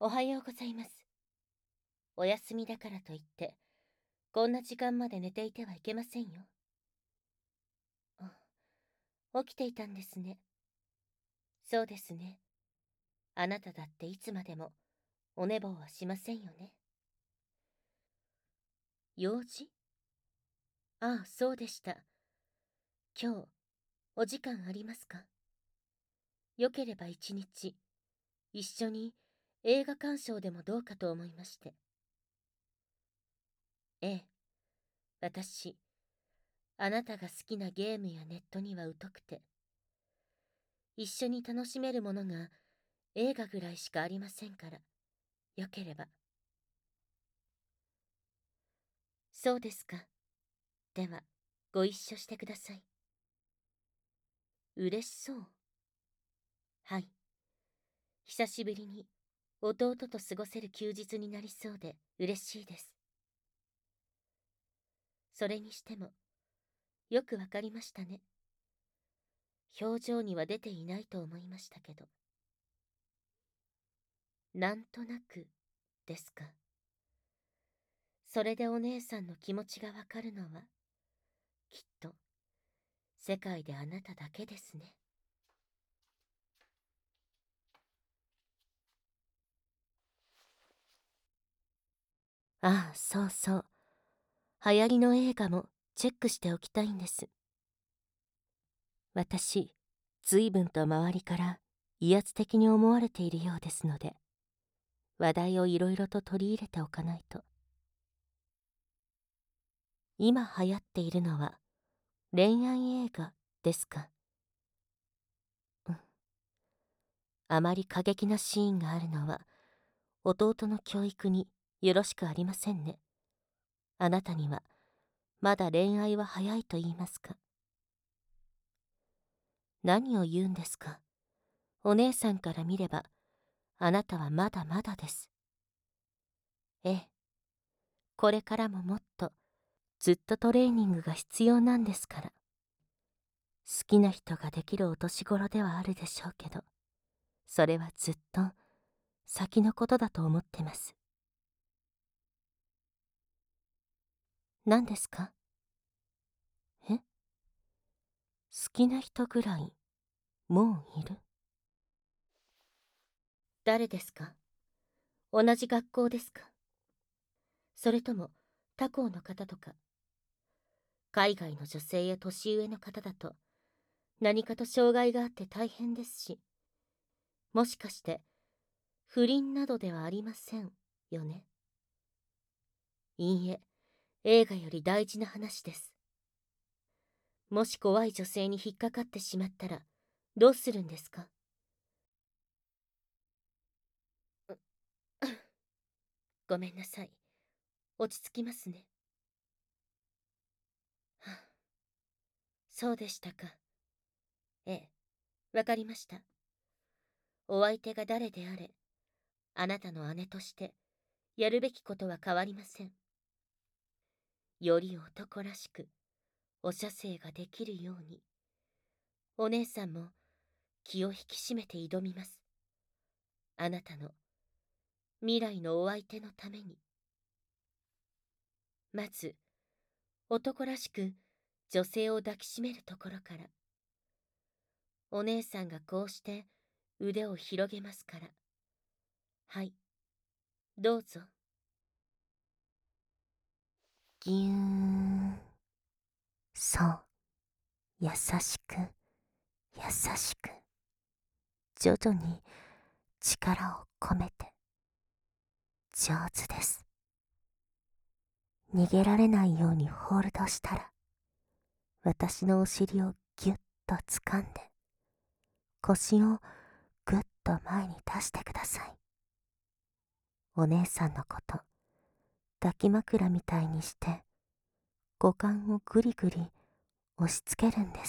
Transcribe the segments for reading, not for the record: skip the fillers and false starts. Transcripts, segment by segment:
おはようございます。お休みだからといって、こんな時間まで寝ていてはいけませんよ。起きていたんですね。そうですね。あなただっていつまでもお寝坊はしませんよね。用事？ああ、そうでした。今日、お時間ありますか？よければ一日、一緒に映画鑑賞でもどうかと思いまして。ええ、私、あなたが好きなゲームやネットには疎くて、一緒に楽しめるものが映画ぐらいしかありませんから、よければ。そうですか。では、ご一緒してください。嬉しそう。はい。久しぶりに弟と過ごせる休日になりそうで嬉しいです。それにしても、よくわかりましたね。表情には出ていないと思いましたけど。なんとなく、ですか。それでお姉さんの気持ちがわかるのは、きっと、世界であなただけですね。ああ、そうそう。流行りの映画もチェックしておきたいんです。私、随分と周りから威圧的に思われているようですので、話題をいろいろと取り入れておかないと。今流行っているのは恋愛映画ですか？うん。あまり過激なシーンがあるのは弟の教育によろしくありませんね。あなたにはまだ恋愛は早いと言いますか。何を言うんですか。お姉さんから見ればあなたはまだまだです。ええ、これからももっとずっとトレーニングが必要なんですから。好きな人ができるお年頃ではあるでしょうけど、それはずっと先のことだと思ってます。何ですか？え？好きな人ぐらいもういる？誰ですか？同じ学校ですか？それとも他校の方とか。海外の女性や年上の方だと何かと障害があって大変ですし、もしかして不倫などではありませんよね。いいえ、映画より大事な話です。もし怖い女性に引っかかってしまったらどうするんですか？ごめんなさい。落ち着きますね。はあ、そうでしたか。ええ、わかりました。お相手が誰であれ、あなたの姉としてやるべきことは変わりません。より男らしくお射精ができるように、お姉さんも気を引き締めて挑みます。あなたの未来のお相手のために。まず、男らしく女性を抱きしめるところから。お姉さんがこうして腕を広げますから。はい、どうぞ。ぎゅーん。そう、優しく、優しく。徐々に力を込めて。上手です。逃げられないようにホールドしたら、私のお尻をぎゅっと掴んで、腰をぐっと前に出してください。お姉さんのこと、抱き枕みたいにして、股間をぐりぐり押しつけるんです。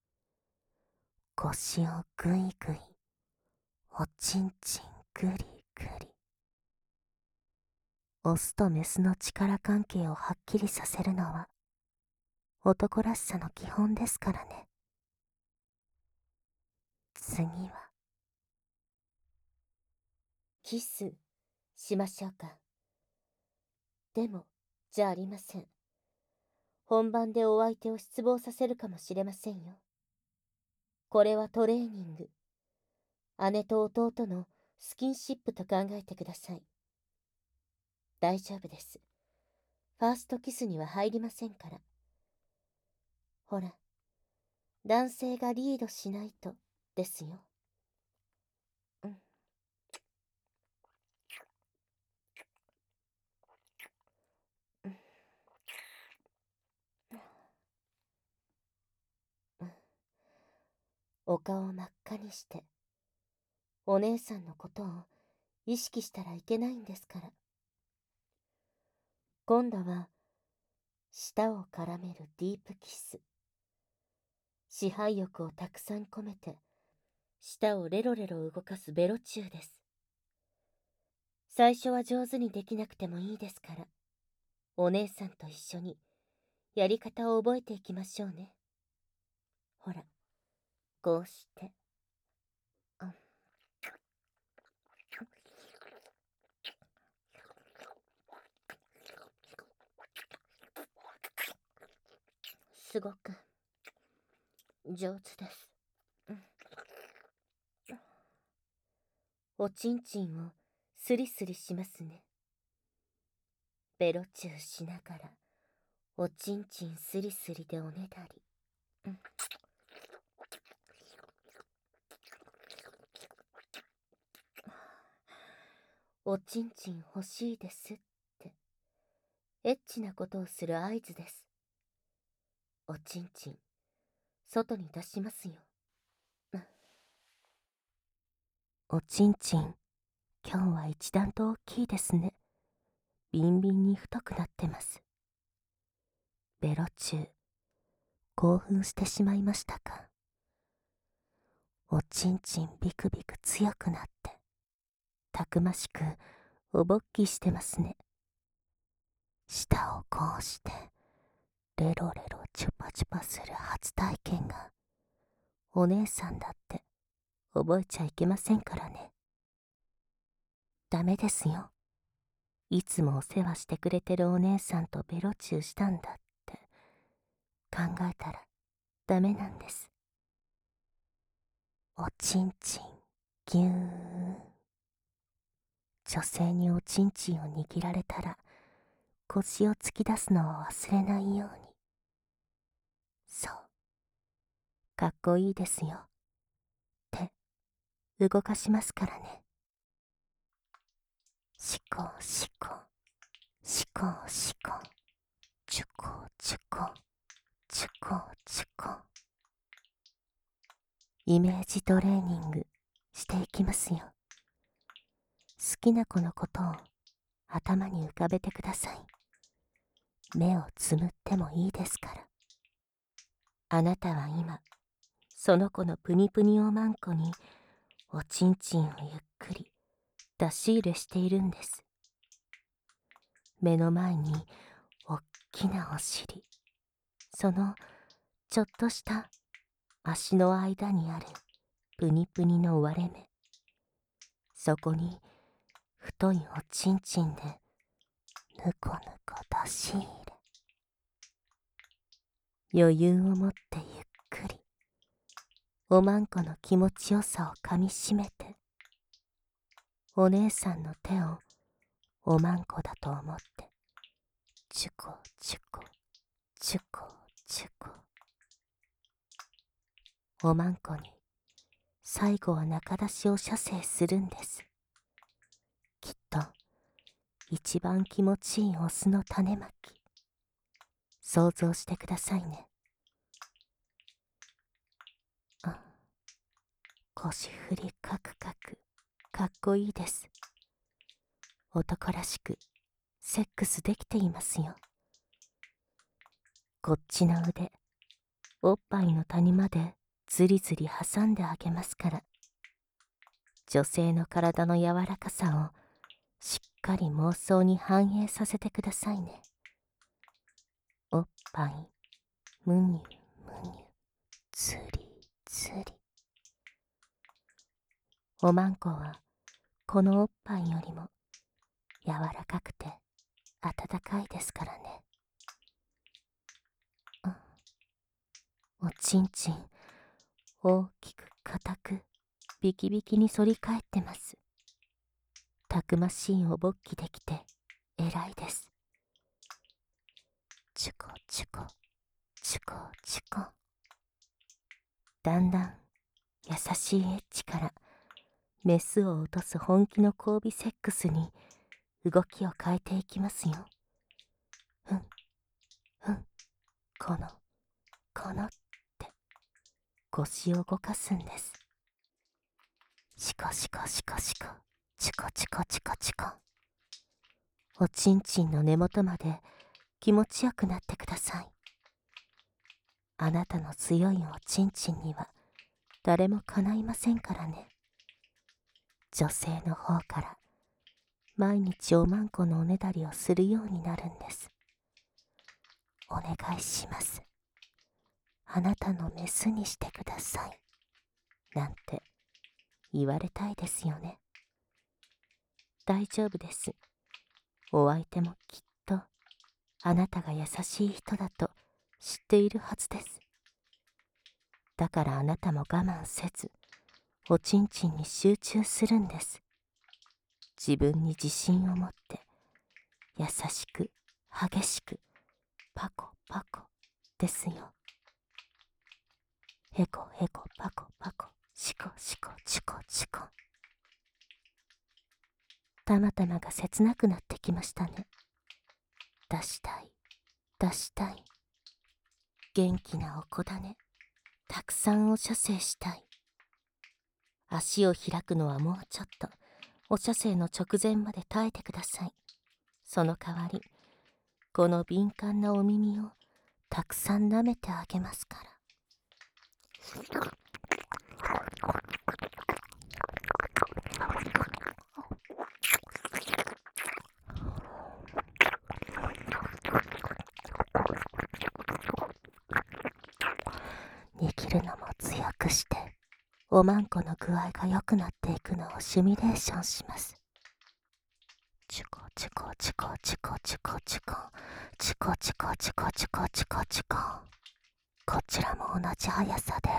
腰をぐいぐい、おちんちんぐりぐり。オスとメスの力関係をはっきりさせるのは、男らしさの基本ですからね。次は、 キスしましょうか。でも、じゃありません。本番でお相手を失望させるかもしれませんよ。これはトレーニング。姉と弟のスキンシップと考えてください。大丈夫です。ファーストキスには入りませんから。ほら、男性がリードしないとですよ。うん。お顔を真っ赤にして、お姉さんのことを意識したらいけないんですから。今度は、舌を絡めるディープキス。支配欲をたくさん込めて、舌をレロレロ動かすベロチューです。最初は上手にできなくてもいいですから、お姉さんと一緒にやり方を覚えていきましょうね。ほら、こうして。すごく上手です。おちんちんをスリスリしますね。ベロチューしながら、おちんちんスリスリでおねだり。おちんちん欲しいですって、エッチなことをする合図です。おちんちん、外に出しますよ。おちんちん、今日は一段と大きいですね。ビンビンに太くなってます。ベロチュー、興奮してしまいましたか。おちんちんビクビク強くなって、たくましくおぼっきしてますね。舌をこうして、レロレロチュパチュパする初体験が、お姉さんだって覚えちゃいけませんからね。ダメですよ。いつもお世話してくれてるお姉さんとベロチューしたんだって考えたらダメなんです。おちんちん、ぎゅーん。女性におちんちんを握られたら腰を突き出すのを忘れないように。そう。かっこいいですよ。手、動かしますからね。しこしこ、しこしこ、ちゅこちゅこ、ちゅこちゅこ。イメージトレーニングしていきますよ。好きな子のことを頭に浮かべてください。目をつむってもいいですから。あなたは今、その子のプニプニおまんこにおちんちんをゆっくり出し入れしているんです。目の前におっきなお尻、そのちょっとした足の間にあるプニプニの割れ目、そこに太いおちんちんでぬこぬこ出し入れ、余裕を持ってゆっくりおまんこの気持ちよさをかみしめて、お姉さんの手をおまんこだと思ってチュコチュコチュコチュコ、おまんこに最後は中出しを射精するんです。きっと一番気持ちいいオスの種まき、想像してくださいね。腰振りカクカク、かっこいいです。男らしくセックスできていますよ。こっちの腕、おっぱいの谷までずりずり挟んであげますから、女性の体の柔らかさをしっかり妄想に反映させてくださいね。おっぱい、むにゅむにゅ、つりつり。おまんこはこのおっぱいよりも柔らかくて温かいですからね。おちんちん大きく硬くビキビキに反り返ってます。たくましいおぼっきできて偉いです。チュコチュコチュコチュコ。だんだん優しいエッチからメスを落とす本気の交尾セックスに動きを変えていきますよ。ふんふん、このって腰を動かすんです。シコシコシコシコチコチコチコチコ。おちんちんの根元まで気持ちよくなってください。あなたの強いおちんちんには誰もかないませんからね。女性の方から毎日おまんこのおねだりをするようになるんです。お願いします。あなたのメスにしてください。なんて言われたいですよね。大丈夫です。お相手もきっとあなたが優しい人だと知っているはずです。だからあなたも我慢せず、おちんちんに集中するんです。自分に自信を持って、優しく、激しく、パコパコですよ。へこへこパコパコ、シコシコチコチコ。たまたまが切なくなってきましたね。出したい、出したい。元気なお子だね。たくさんお射精したい。足を開くのはもうちょっと、お射精の直前まで耐えてください。その代わり、この敏感なお耳をたくさん舐めてあげますから。握るのも強くして、おまんこの具合が良くなっていくのをシミュレーションします。チュコチュコチュコチュコチュコチュコチュコチュコチュコチュコチュコチュコ。こちらも同じ速さで。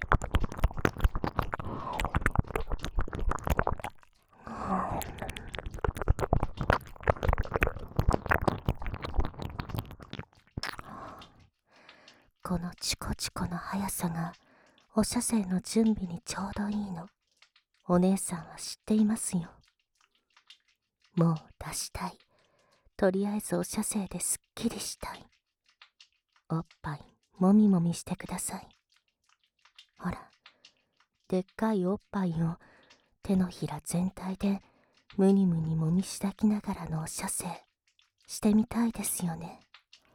このチコチコの速さがお射精の準備にちょうどいいの。お姉さんは知っていますよ。もう出したい。とりあえずお射精ですっきりしたい。おっぱいもみもみしてください。ほら、でっかいおっぱいを手のひら全体でムニムニもみしだきながらのお射精してみたいですよね。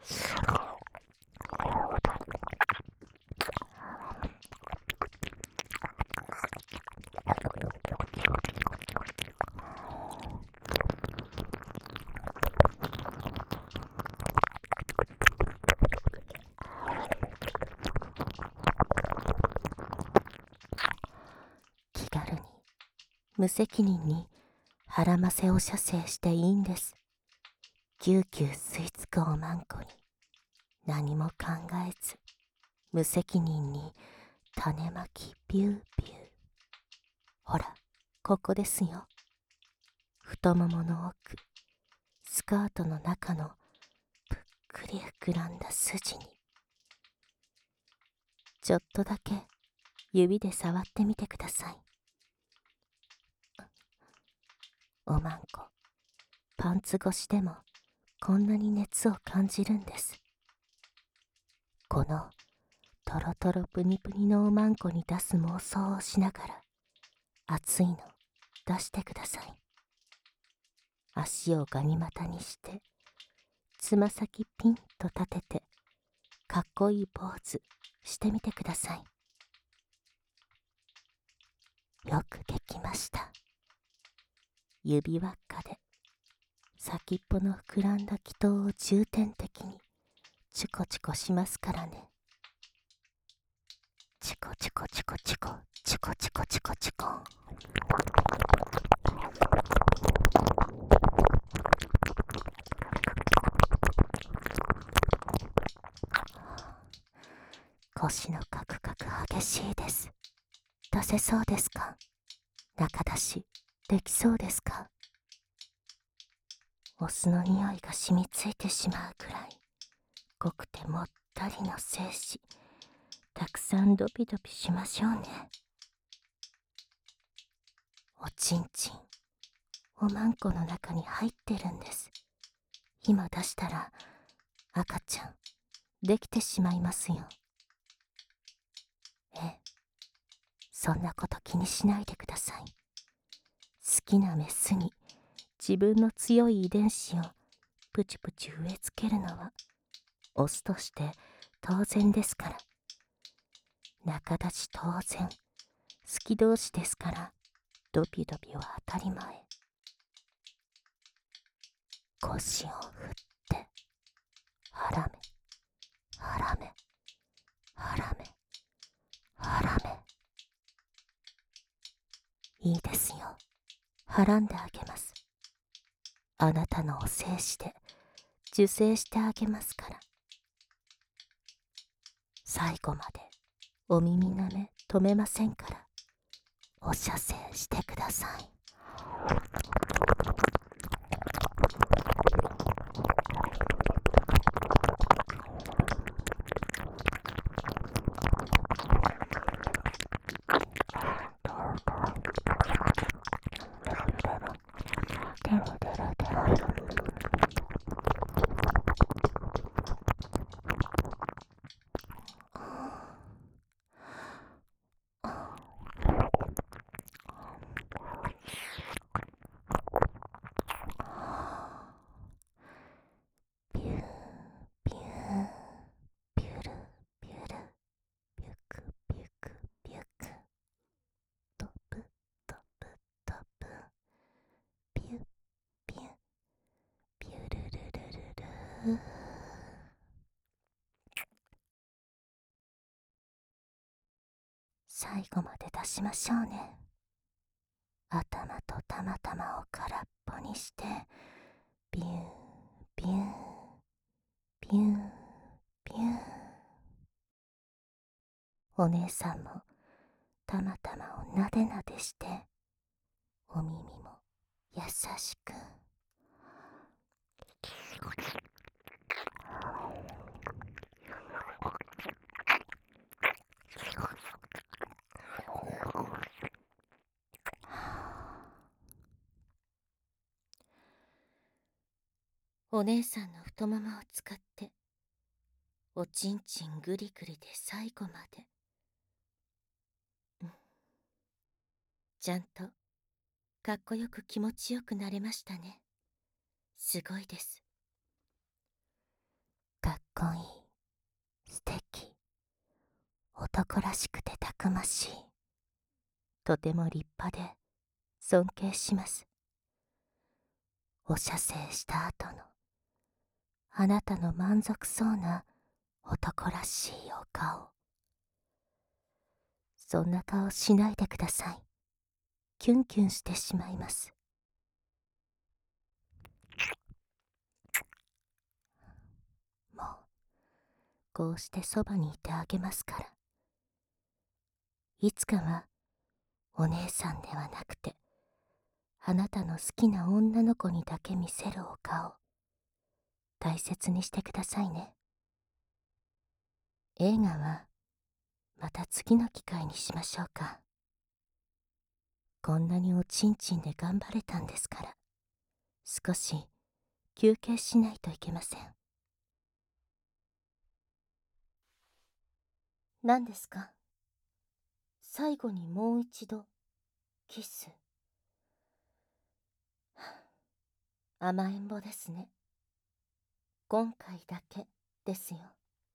気軽に無責任に腹ませを射精していいんです。ぎゅうぎゅう吸い付くおまんこに何も考えず無責任に種まきビュービュー。ほら、ここですよ。太ももの奥、スカートの中のぷっくり膨らんだ筋にちょっとだけ指で触ってみてください。おまんこ、パンツ越しでもこんなに熱を感じるんです。このトロトロプニプニのおまんこに出す妄想をしながら熱いの出してください。足をガニ股にしてつま先ピンと立ててかっこいいポーズしてみてください。よくできました。指輪っかで先っぽの膨らんだ気筒を重点的にチュコチュコしますからね。チュコチュコチュコチュコチュコチュコチュコチュコ。 出せそうですか？中出しできそうですか？お酢の匂いが染みついてしまうくらい濃くてもったりの精子、たくさんドピドピしましょうね。おちんちんおまんこの中に入ってるんです。今出したら赤ちゃんできてしまいますよ。ええ、そんなこと気にしないでください。好きなメスに自分の強い遺伝子をプチプチ植え付けるのはオスとして当然ですから。仲立ち当然、好き同士ですからドピドピは当たり前。腰を振ってはらめはらめはらめはらめ。いいですよ、はらんであげます。あなたのお精子で受精してあげますから。最後までお耳なめ止めませんから、お射精してください。ピューピューピュルピュルピュクピュクピュク、トプトプトプ、ピュピュピュルルルルル。最後まで出しましょうね。頭とたまたまを空っぽにして、ビュービュービュービュー。お姉さんもたまたまをなでなでして、お耳も優しく。お姉さんの太ももを使っておちんちんぐりぐりで最後まで、ちゃんとかっこよく気持ちよくなれましたね。すごいです。かっこいい、素敵、男らしくてたくましい、とても立派で尊敬します。お射精した後のあなたの満足そうな男らしいお顔、そんな顔しないでください。キュンキュンしてしまいます。もうこうしてそばにいてあげますから。いつかはお姉さんではなくて、あなたの好きな女の子にだけ見せるお顔、大切にしてくださいね。映画はまた次の機会にしましょうか。こんなにおちんちんで頑張れたんですから、少し休憩しないといけません。何ですか？最後にもう一度キス。甘えん坊ですね。今回だけですよ。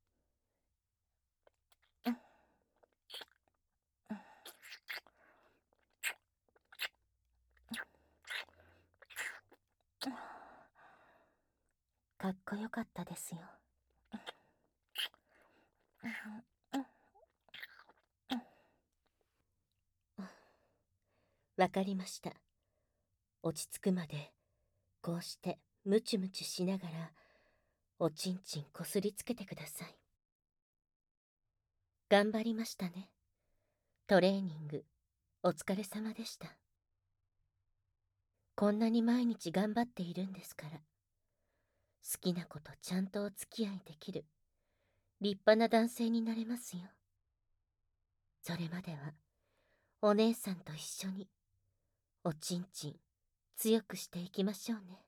かっこよかったですよ。わかりました。落ち着くまでこうしてムチムチしながらおちんちんこすりつけてください。頑張りましたね。トレーニングお疲れ様でした。こんなに毎日頑張っているんですから。好きな子とちゃんとお付き合いできる立派な男性になれますよ。それまではお姉さんと一緒におちんちん強くしていきましょうね。